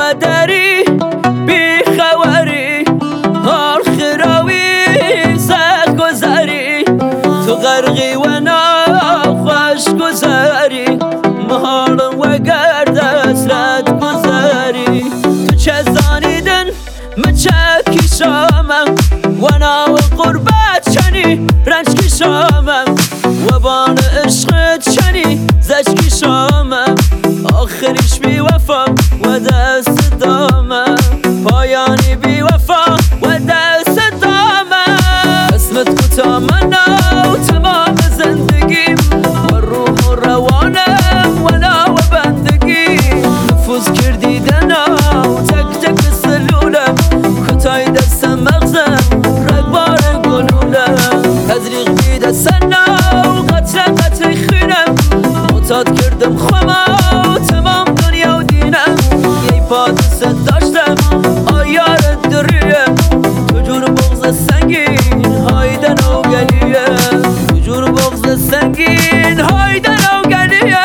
قدری بی خبری حال خراوی سخت گذری تو غرقی و ناخوش گذری محالم و گرد اسرت گذری تو چه زانیدن مچکی شامم و نا و قربت چنی رنج کی شامم و بان عشقت چنی زجکی شامم آخریش بی وفا و دست دامم پایانی بی وفا و دست دامم اسمت کوتا من و تمام زندگیم و روح و روانم و نا و بندگی نفوذ کردی دنا و تک تک سلولم کتای دستم مغزم رگبار گلولم تزریق بیده سنا و قطره قطره خیرم معتاد کردم خما و تمام دنیا و دینم یه پا دست داشتم آیارت دریم تو جون بغض سنگین هایدن و گلیم تو جون بغض سنگین هایدن و گلیم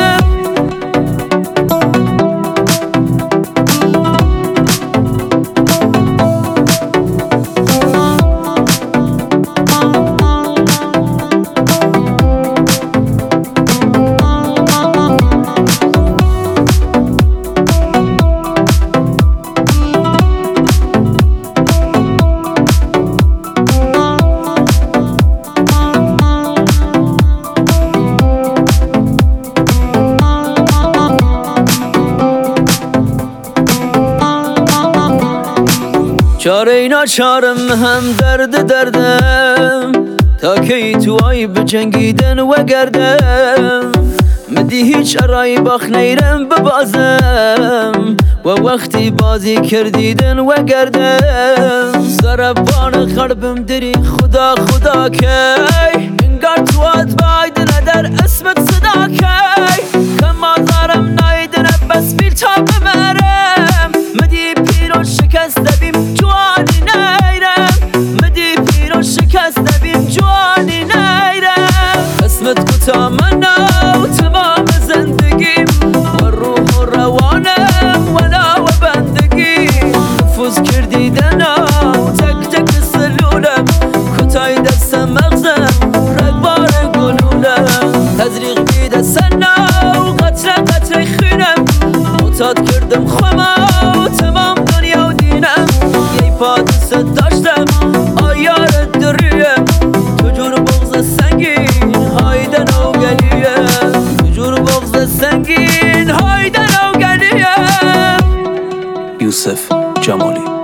چاره اینا چارم هم دردم تا کی تو آی بجنگیدن و گردم مدی هیچ ارای باخ نیرم ببازم و وقتی بازی کردیدن و گردم زربان قلبم دری خدا خدا کی انگار تو بایدن در اسمت صدا کی کما زارم نایدن بس بیل تا بمرم مدی پیرو شکست بیم جوانی نیرم مدی پیرو شکست بیم جوانی نیرم اسمت کوتا من و تمام زندگیم و روح و روانم و نا و بندگی نفوذ کردی دنا و تک تک سلولم کتای دستم مغزم رگبار گلولم تزریق بیده سنا و قطره قطره خیرم معتاد کردم خما و تمام دنیا و دینم یه پا دست داشتم آیارت دریم تو جون بغض سنگین هایدن و گلیم تو جون بغض سنگین هایدن و گلیم یوسف جمالی